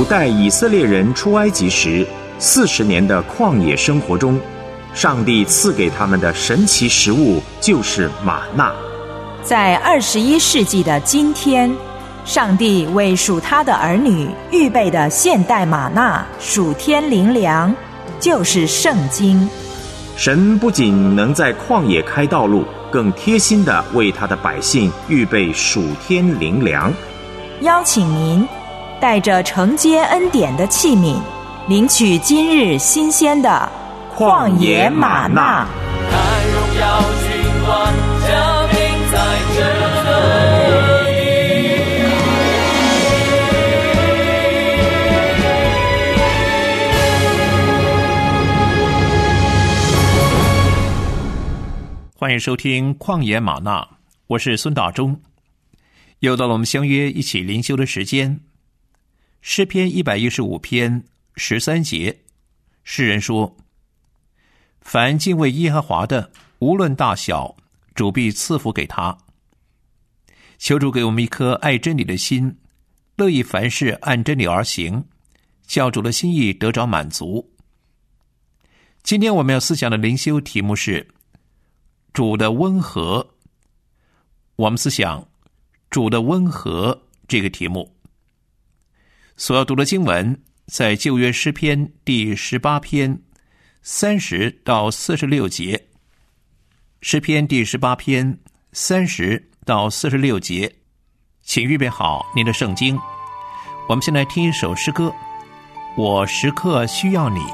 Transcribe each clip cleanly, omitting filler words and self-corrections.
带以色列人出埃及时40年的旷野生活中，上帝赐给他们的神奇食物就是玛纳。 在21世纪的今天，上帝为属他的儿女预备的现代玛纳属天灵粮，就是圣经。 神不仅能在旷野开道路，更贴心地为他的百姓预备属天灵粮。 邀请您带着承接恩典的器皿，领取今日新鲜的旷野玛纳。 看荣耀君王降临在这里。 欢迎收听旷野玛纳，我是孙大中。又到了我们相约一起灵修的时间。诗篇115篇13节，诗人说：凡敬畏耶和华的，无论大小，主必赐福给他。求主给我们一颗爱真理的心，乐意凡事按真理而行，叫主的心意得着满足。今天我们要思想的灵修题目是主的温和。我们思想主的温和这个题目。所要读的经文在旧约诗篇第18篇30到46节。诗篇第18篇30到46节，请预备好您的圣经。我们先来听一首诗歌，我时刻需要你。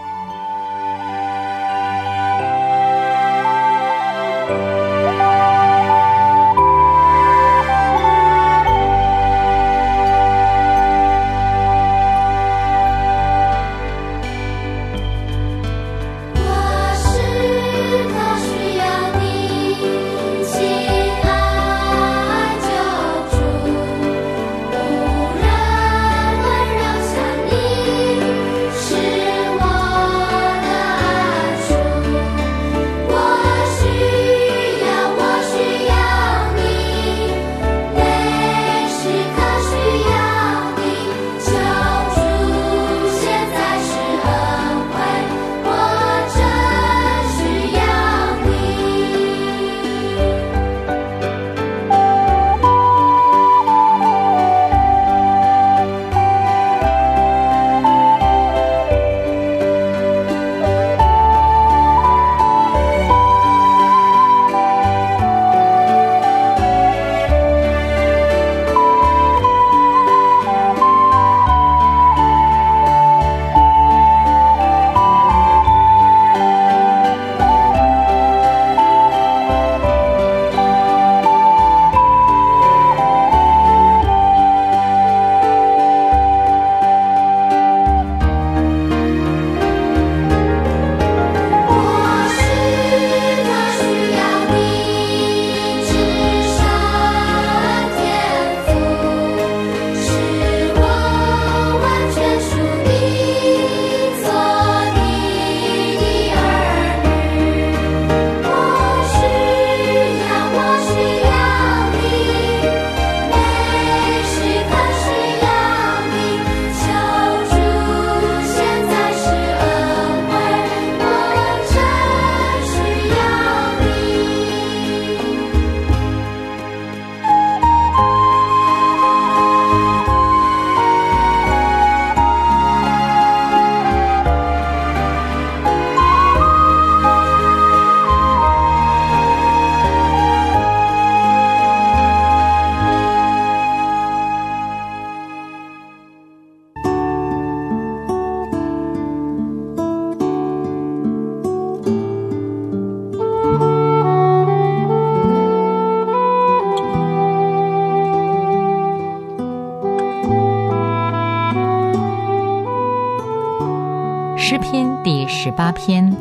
诗篇第18篇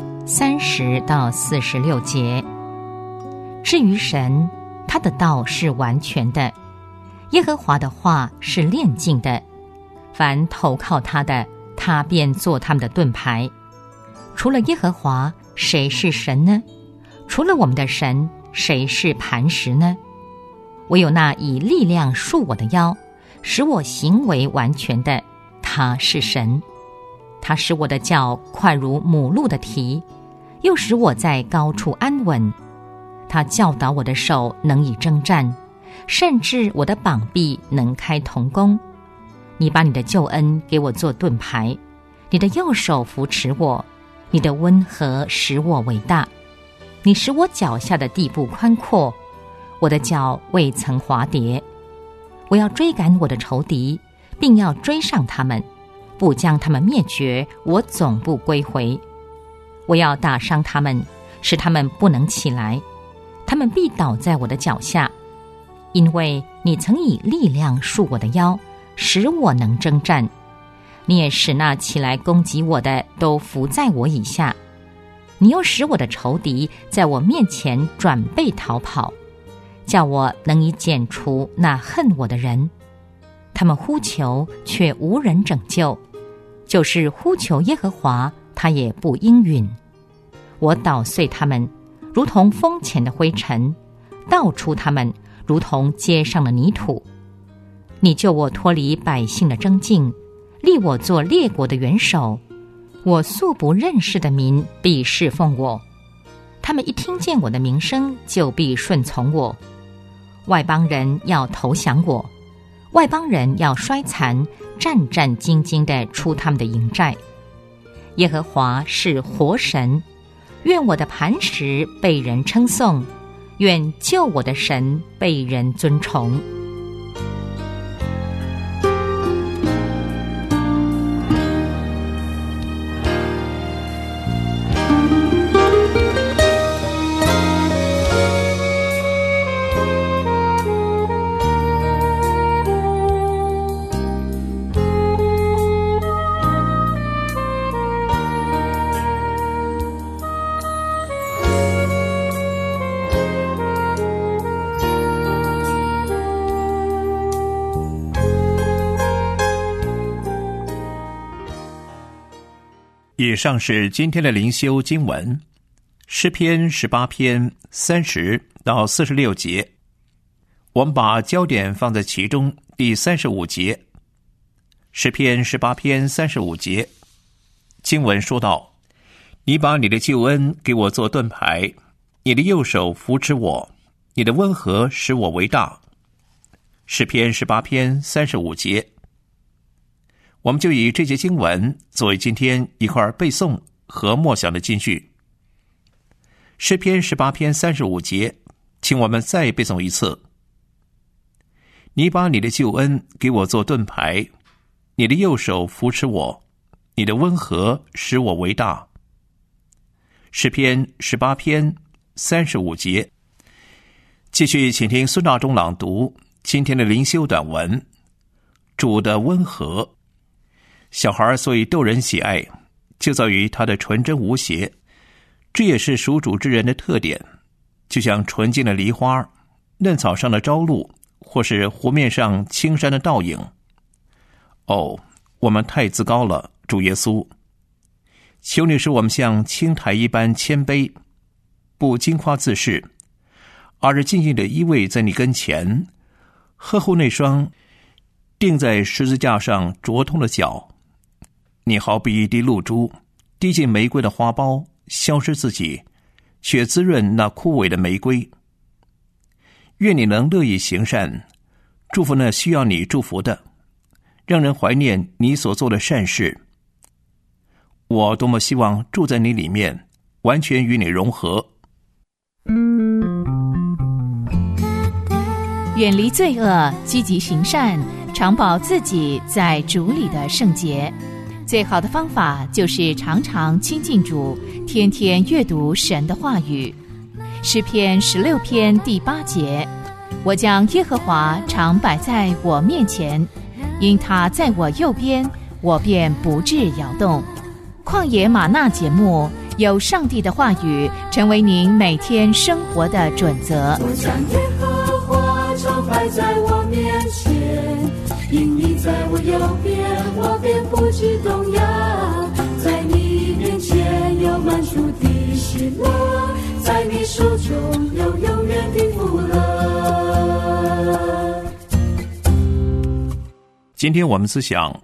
30到46节。至于神，他的道是完全的，耶和华的话是炼净的，凡投靠他的，他便做他们的盾牌。除了耶和华，谁是神呢？除了我们的神，谁是磐石呢？唯有那以力量束我的腰，使我行为完全的， 他是神。他使我的脚快如母鹿的蹄，又使我在高处安稳。他教导我的手能以征战，甚至我的膀臂能开铜弓。你把你的救恩给我做盾牌，你的右手扶持我，你的温和使我伟大。你使我脚下的地步宽阔，我的脚未曾滑跌。我要追赶我的仇敌，并要追上他们，不将他们灭绝，我总不归回。我要打伤他们，使他们不能起来，他们必倒在我的脚下。因为你曾以力量束我的腰，使我能征战。你也使那起来攻击我的都伏在我以下。你又使我的仇敌在我面前转背逃跑，叫我能以剪除那恨我的人。他们呼求，却无人拯救，就是呼求耶和华，他也不应允。我捣碎他们，如同风前的灰尘，倒出他们，如同街上的泥土。你救我脱离百姓的争竞，立我做列国的元首。我素不认识的民必侍奉我，他们一听见我的名声，就必顺从我。外邦人要投降我，外邦人要衰残，战战兢兢地出他们的营寨。耶和华是活神，愿我的磐石被人称颂，愿救我的神被人尊崇。 以上是今天的灵修经文，诗篇18篇30到46节。我们把焦点放在其中第35节。诗篇18篇35节，经文说道：你把你的救恩给我做盾牌，你的右手扶持我，你的温和使我为大。诗篇18篇35节。我们就以这节经文作为今天一块背诵和默想的金句。诗篇18篇35节，请我们再背诵一次。你把你的救恩给我做盾牌，你的右手扶持我，你的温和使我为大。诗篇18篇35节。继续请听孙大中朗读今天的灵修短文，主的温和。小孩所以逗人喜爱，就在于他的纯真无邪，这也是属主之人的特点。就像纯净的梨花，嫩草上的朝露，或是湖面上青山的倒影。哦，我们太自高了，主耶稣，求你使我们像青苔一般谦卑，不矜夸自恃，而是静静地依偎在你跟前，呵护那双钉在十字架上灼痛的脚。你好比一滴露珠，滴进玫瑰的花苞，消失自己，却滋润那枯萎的玫瑰。愿你能乐意行善，祝福那需要你祝福的，让人怀念你所做的善事。我多么希望住在你里面，完全与你融合。 远离罪恶，积极行善，常保自己在主里的圣洁。最好的方法就是常常亲近主，天天阅读神的话语。诗篇16篇第8节，我将耶和华常摆在我面前，因他在我右边，我便不致摇动。旷野吗哪节目，有上帝的话语成为您每天生活的准则。 我将耶和华常摆在我面前，因你在我右边，我便不致动摇。在你面前有满足的喜乐，在你手中有永远的福乐。 今天我们思想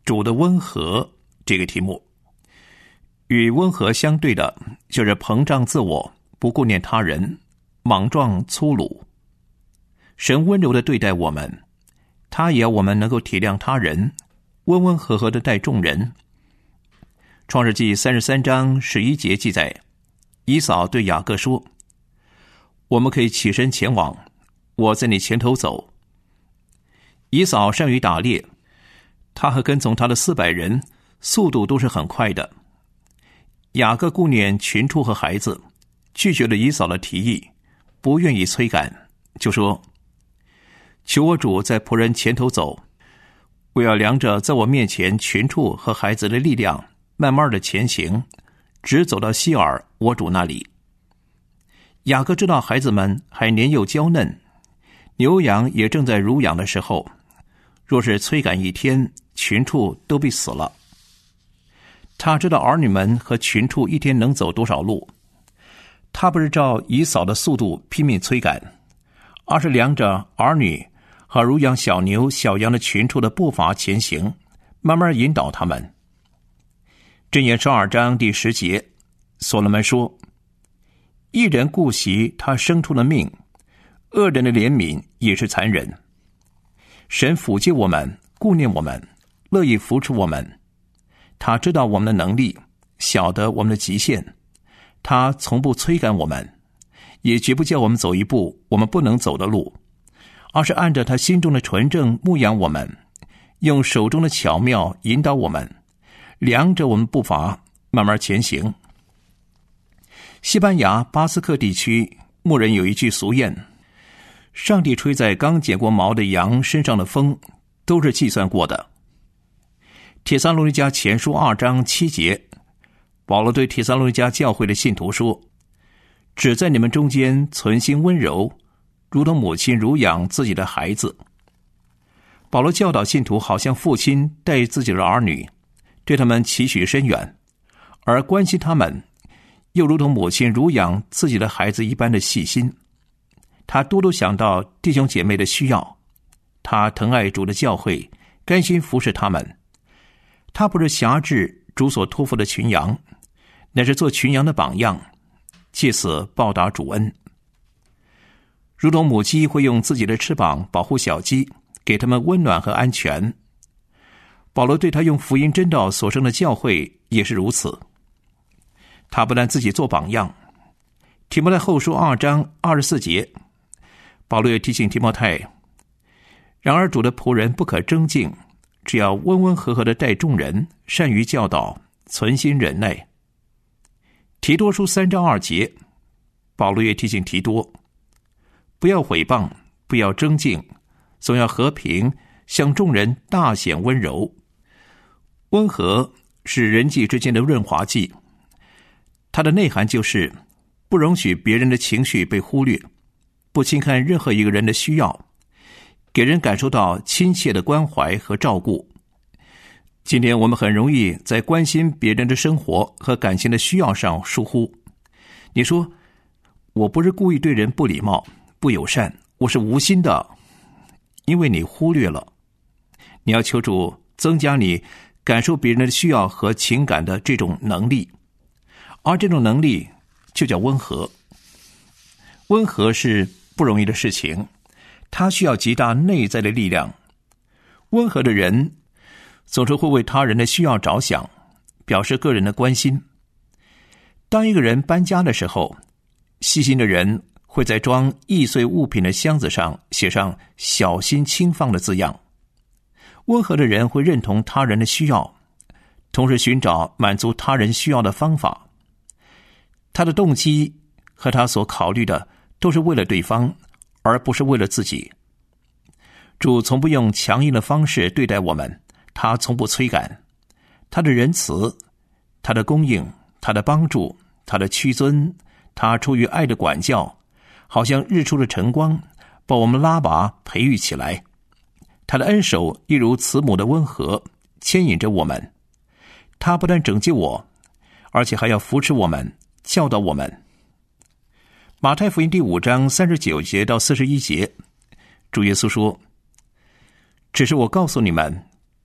主的温和这个题目。与温和相对的就是膨胀自我，不顾念他人，莽撞粗鲁。神温柔地对待我们，他也要我们能够体谅他人，温温和和地待众人。创世纪33章11节记载，以扫对雅各说，我们可以起身前往，我在你前头走。以扫善于打猎，他和跟从他的400人速度都是很快的。雅各顾念群畜和孩子，拒绝了以扫的提议，不愿意催赶，就说，求我主在仆人前头走，我要量着在我面前群畜和孩子的力量，慢慢的前行，直走到希尔我主那里。雅各知道孩子们还年幼娇嫩，牛羊也正在乳养的时候，若是催赶一天，群畜都必死了。他知道儿女们和群畜一天能走多少路，他不是照以扫的速度拼命催赶，而是量着儿女和乳养小牛小羊的群畜的步伐前行，慢慢引导他们。箴言12章第10节，所罗门说，一人顾惜他生出的命，恶人的怜悯也是残忍。神抚恤我们，顾念我们，乐意扶持我们。他知道我们的能力，晓得我们的极限，他从不催赶我们，也绝不叫我们走一步我们不能走的路，而是按着他心中的纯正牧养我们，用手中的巧妙引导我们，量着我们步伐，慢慢前行。西班牙巴斯克地区牧人有一句俗谚，上帝吹在刚剪过毛的羊身上的风都是计算过的。帖撒罗尼迦前书2章7节，保罗对帖撒罗尼迦教会的信徒说，只在你们中间存心温柔，如同母亲乳养自己的孩子。保罗教导信徒好像父亲待自己的儿女，对他们期许深远，而关心他们又如同母亲乳养自己的孩子一般的细心。他多多想到弟兄姐妹的需要，他疼爱主的教会，甘心服侍他们。他不是辖制主所托付的群羊，乃是做群羊的榜样，借此报答主恩。如同母鸡会用自己的翅膀保护小鸡，给他们温暖和安全，保罗对他用福音真道所生的教会也是如此。他不但自己做榜样，提摩太后书2章24节，保罗也提醒提摩太，然而主的仆人不可争竞，只要温温和和地待众人，善于教导，存心忍耐。提多书3章2节，保罗也提醒提多，不要毁谤，不要争竞，总要和平，向众人大显温柔。温和是人际之间的润滑剂，它的内涵就是不容许别人的情绪被忽略，不轻看任何一个人的需要，给人感受到亲切的关怀和照顾。今天我们很容易在关心别人的生活和感情的需要上疏忽。你说，我不是故意对人不礼貌、不友善，我是无心的，因为你忽略了。你要求主增加你感受别人的需要和情感的这种能力，而这种能力就叫温和。温和是不容易的事情，它需要极大内在的力量。温和的人总是会为他人的需要着想，表示个人的关心。当一个人搬家的时候，细心的人会在装易碎物品的箱子上写上小心轻放的字样。温和的人会认同他人的需要，同时寻找满足他人需要的方法。他的动机和他所考虑的都是为了对方，而不是为了自己。主从不用强硬的方式对待我们，他从不催赶。他的仁慈，他的供应，他的帮助，他的屈尊，他出于爱的管教，好像日出的晨光，把我们拉拔培育起来。他的恩手一如慈母的温和，牵引着我们。他不但拯救我，而且还要扶持我们，教导我们。马太福音第5章39节到41节，主耶稣说，只是我告诉你们，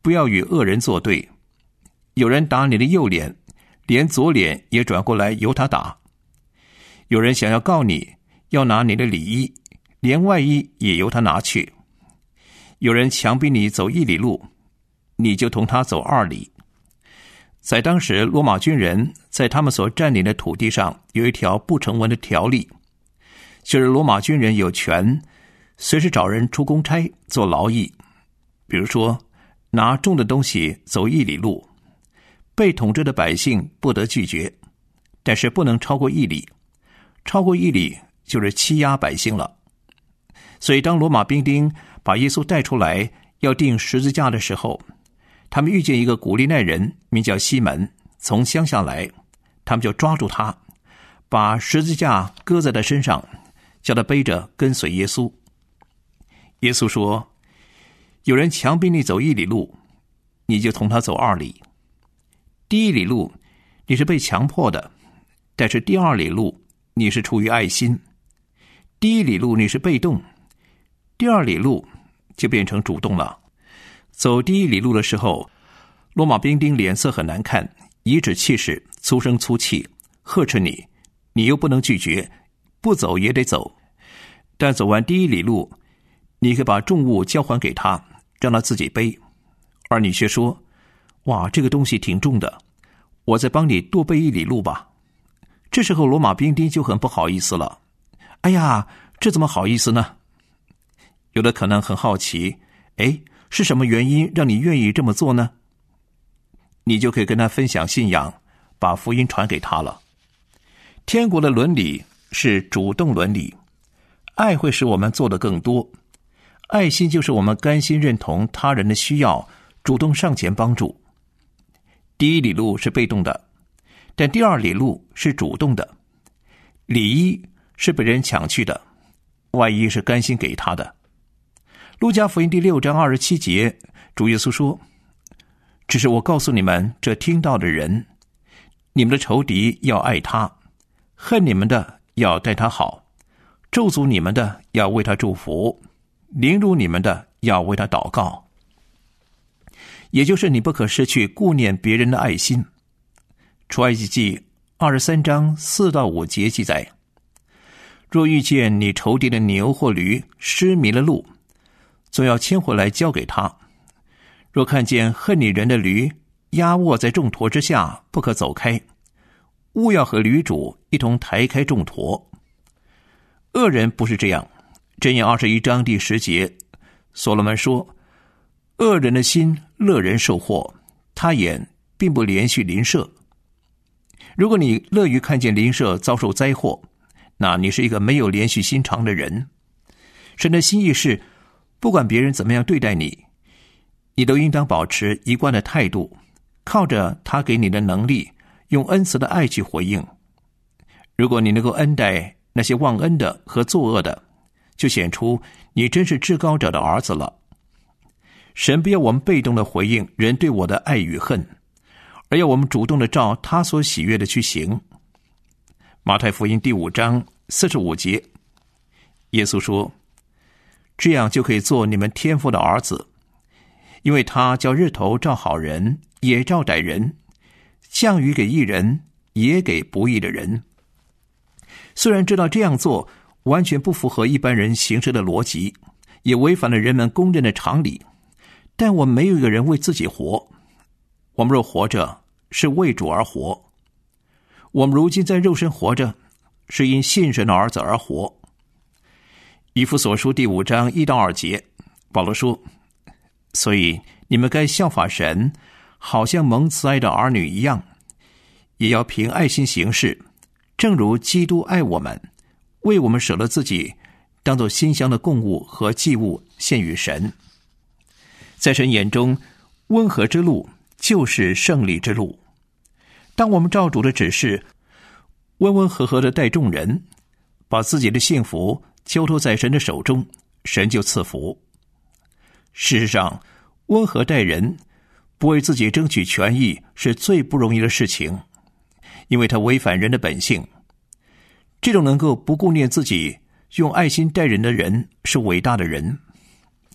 不要与恶人作对。有人打你的右脸，连左脸也转过来由他打。有人想要告你，要拿你的里衣，连外衣也由他拿去。有人强逼你走1里路，你就同他走2里。在当时，罗马军人在他们所占领的土地上有一条不成文的条例，就是罗马军人有权随时找人出公差做劳役。比如说，拿重的东西走1里路，被统治的百姓不得拒绝，但是不能超过1里，超过1里就是欺压百姓了。所以当罗马兵丁把耶稣带出来要钉十字架的时候，他们遇见一个古利奈人，名叫西门，从乡下来，他们就抓住他，把十字架搁在他身上，叫他背着跟随耶稣。耶稣说，有人强逼你走1里路，你就同他走2里。第1里路你是被强迫的，但是第2里路你是出于爱心。第1里路你是被动，第2里路就变成主动了。走第1里路的时候，罗马兵丁脸色很难看，颐指气使，粗声粗气，呵斥你，你又不能拒绝，不走也得走。但走完第1里路，你可以把重物交还给他，让他自己背，而你却说，哇，这个东西挺重的，我再帮你多背1里路吧。这时候罗马兵丁就很不好意思了，哎呀，这怎么好意思呢？有的可能很好奇，是什么原因让你愿意这么做呢？你就可以跟他分享信仰，把福音传给他了。天国的伦理是主动伦理，爱会使我们做得更多。爱心就是我们甘心认同他人的需要，主动上前帮助。第1里路是被动的，但第2里路是主动的。里衣是被人抢去的，外衣是甘心给他的。路加福音第6章27节，主耶稣说，只是我告诉你们这听到的人，你们的仇敌要爱他，恨你们的要待他好，咒诅你们的要为他祝福，凌辱你们的要为他祷告。也就是你不可失去顾念别人的爱心。出埃及记23章4到5节记载，若遇见你仇敌的牛或驴失迷了路，总要牵回来交给他。若看见恨你人的驴压卧在重驮之下，不可走开，务要和驴主一同抬开重驮。恶人不是这样。箴言21章第10节，所罗门说，恶人的心乐人受祸，他眼并不连续邻舍。如果你乐于看见邻舍遭受灾祸，那你是一个没有连续心肠的人。神的心意是，不管别人怎么样对待你，你都应当保持一贯的态度，靠着他给你的能力，用恩慈的爱去回应。如果你能够恩待那些忘恩的和作恶的，就显出你真是至高者的儿子了。神不要我们被动的回应人对我的爱与恨，而要我们主动的照他所喜悦的去行。马太福音第5章45节，耶稣说，这样就可以做你们天父的儿子，因为他叫日头照好人，也照歹人，降雨给义人，也给不义的人。虽然知道这样做完全不符合一般人行事的逻辑，也违反了人们公认的常理，但我们没有一个人为自己活。我们若活着，是为主而活。我们如今在肉身活着，是因信神的儿子而活。以弗所书第5章1到2节，保罗说，所以你们该效法神，好像蒙慈爱的儿女一样，也要凭爱心行事，正如基督爱我们，为我们舍了自己，当作馨香的供物和祭物献与神。在神眼中，温和之路就是胜利之路。当我们照主的指示，温温和和地待众人，把自己的幸福交托在神的手中，神就赐福。事实上，温和待人，不为自己争取权益，是最不容易的事情，因为它违反人的本性。这种能够不顾念自己，用爱心待人的人，是伟大的人。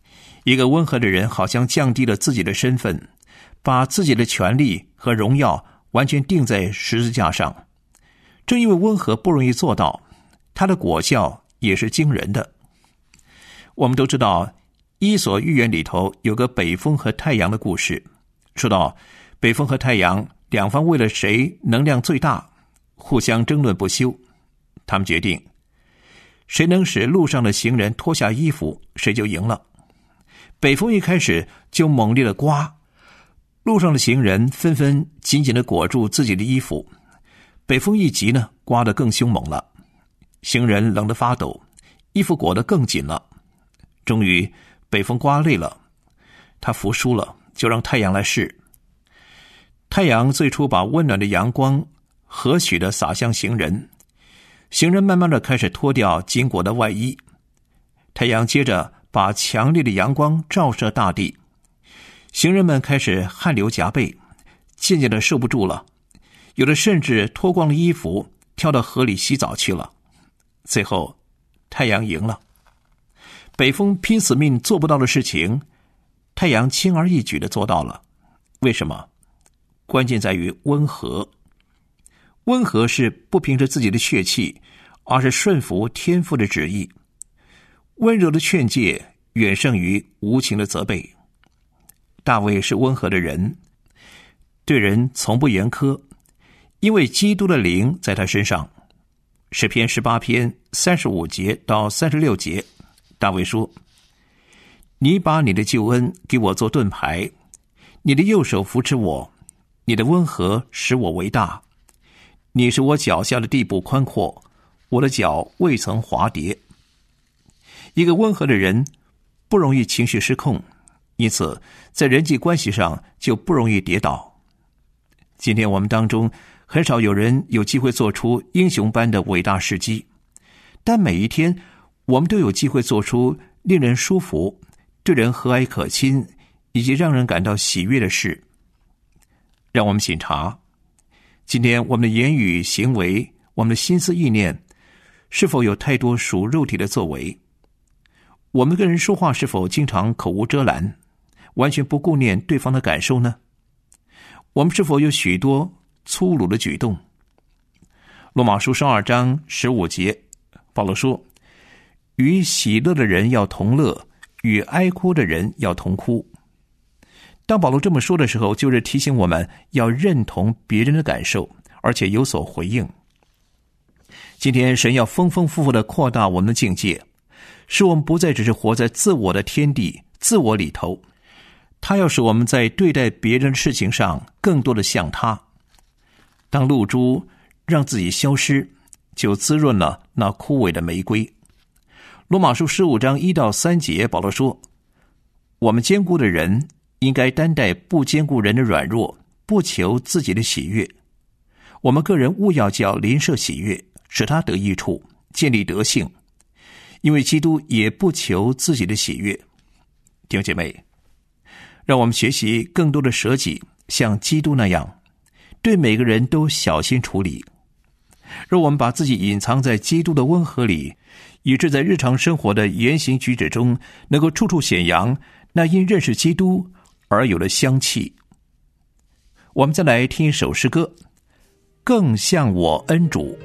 一个温和的人好像降低了自己的身份，把自己的权利和荣耀完全钉在十字架上。正因为温和不容易做到，它的果效也是惊人的。我们都知道伊索寓言里头有个北风和太阳的故事，说到北风和太阳两方为了谁能量最大，互相争论不休。他们决定谁能使路上的行人脱下衣服，谁就赢了。北风一开始就猛烈的刮，路上的行人纷纷紧紧地裹住自己的衣服。北风一急呢，刮得更凶猛了，行人冷得发抖，衣服裹得更紧了。终于北风刮累了，他服输了，就让太阳来试。太阳最初把温暖的阳光和煦地洒向行人，行人慢慢地开始脱掉紧裹的外衣，太阳接着把强烈的阳光照射大地，行人们开始汗流浃背，渐渐地受不住了，有的甚至脱光了衣服跳到河里洗澡去了。最后太阳赢了。北风拼死命做不到的事情，太阳轻而易举地做到了。为什么？关键在于温和。温和是不凭着自己的血气，而是顺服天父的旨意。温柔的劝诫远胜于无情的责备。大卫是温和的人，对人从不严苛，因为基督的灵在他身上。诗篇18篇35节到36节，大卫说：你把你的救恩给我做盾牌，你的右手扶持我，你的温和使我为大。你使我脚下的地步宽阔，我的脚未曾滑跌。一个温和的人不容易情绪失控，因此在人际关系上就不容易跌倒。今天我们当中很少有人有机会做出英雄般的伟大事迹，但每一天我们都有机会做出令人舒服、对人和蔼可亲以及让人感到喜悦的事。让我们省察，今天我们的言语行为，我们的心思意念，是否有太多属肉体的作为？我们跟人说话是否经常口无遮拦，完全不顾念对方的感受呢？我们是否有许多粗鲁的举动？罗马书12章15节，保罗说：与喜乐的人要同乐，与哀哭的人要同哭。当保罗这么说的时候，就是提醒我们要认同别人的感受，而且有所回应。今天神要丰丰富富地扩大我们的境界，使我们不再只是活在自我的天地、自我里头。他要使我们在对待别人的事情上更多的像他。当露珠让自己消失，就滋润了那枯萎的玫瑰。罗马书15章1到3节，保罗说：我们坚固的人应该担待不坚固人的软弱，不求自己的喜悦。我们个人务要叫邻舍喜悦，使他得益处，建立德性，因为基督也不求自己的喜悦。弟兄姐妹，让我们学习更多的舍己，像基督那样，对每个人都小心处理。让我们把自己隐藏在基督的温和里，以致在日常生活的言行举止中，能够处处显扬那因认识基督而有了香气。我们再来听一首诗歌，更像我恩主。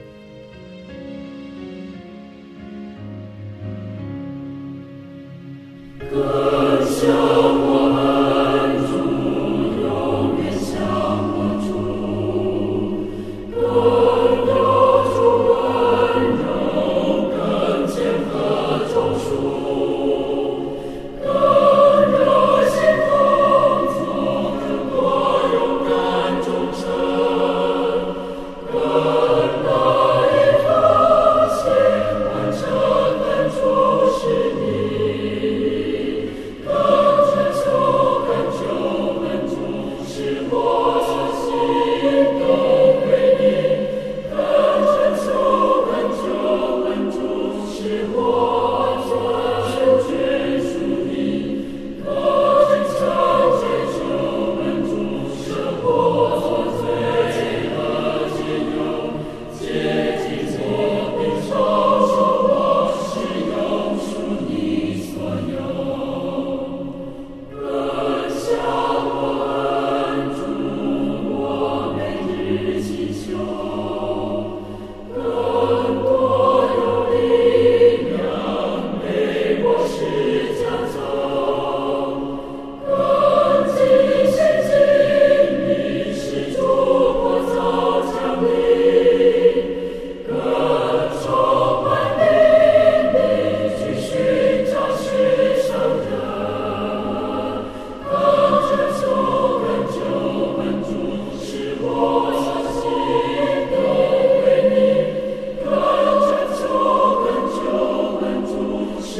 更像我恩主，永远像我主，更有主温柔，更谦和忠恕，更热心工作，更多勇敢忠诚，更乐意奉献，完成恩主使命。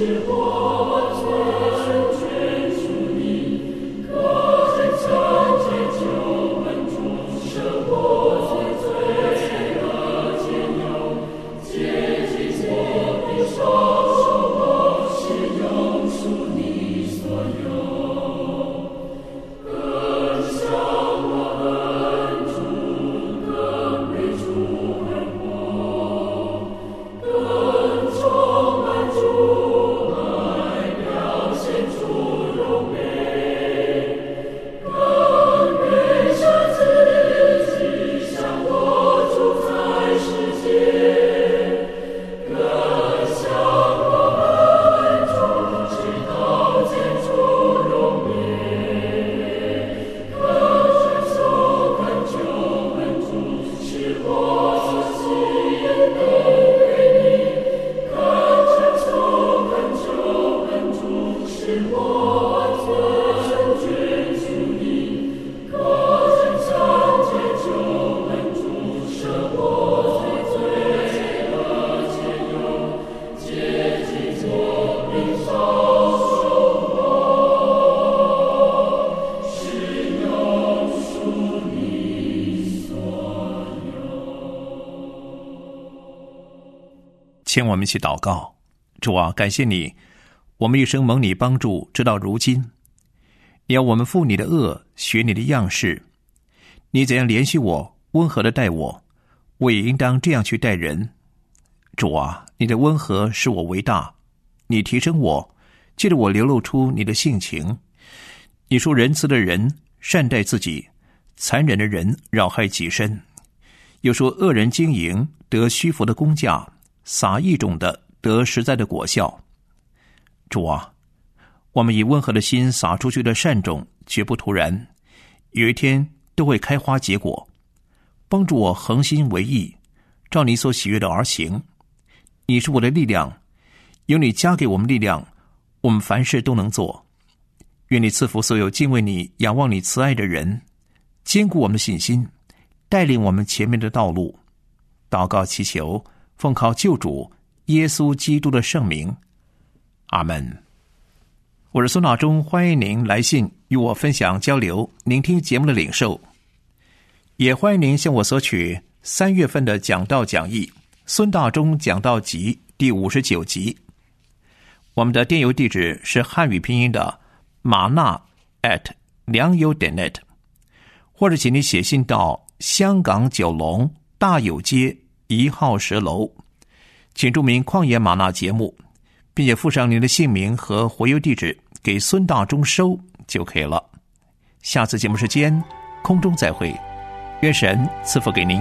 请我们一起祷告。主啊，感谢你，我们一生蒙你帮助，直到如今。你要我们负你的恶，学你的样式。你怎样怜恤我，温和的待我，我也应当这样去待人。主啊，你的温和使我为大，你提升我，借着我流露出你的性情。你说仁慈的人善待自己，残忍的人扰害己身。又说恶人经营得虚浮的工价，撒义种的得实在的果效。主啊，我们以温和的心撒出去的善种绝不突然，有一天都会开花结果。帮助我恒心为义，照你所喜悦的而行。你是我的力量，有你加给我们力量，我们凡事都能做。愿你赐福所有敬畏你、仰望你慈爱的人，坚固我们的信心，带领我们前面的道路。祷告祈求，奉靠救主耶稣基督的圣名，阿们。我是孙老忠，欢迎您来信与我分享交流您听节目的领受，也欢迎您向我索取3月份的讲道讲义孙大中讲道集第59集。我们的电邮地址是汉语拼音的马纳良友.net， 或者请你写信到香港九龙大有街1号10楼，请注明旷野玛纳节目，并且附上您的姓名和回邮地址给孙大中收就可以了。下次节目时间空中再会，愿神赐福给您。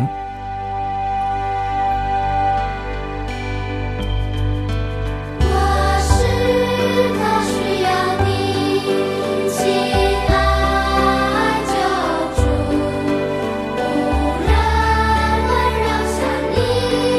你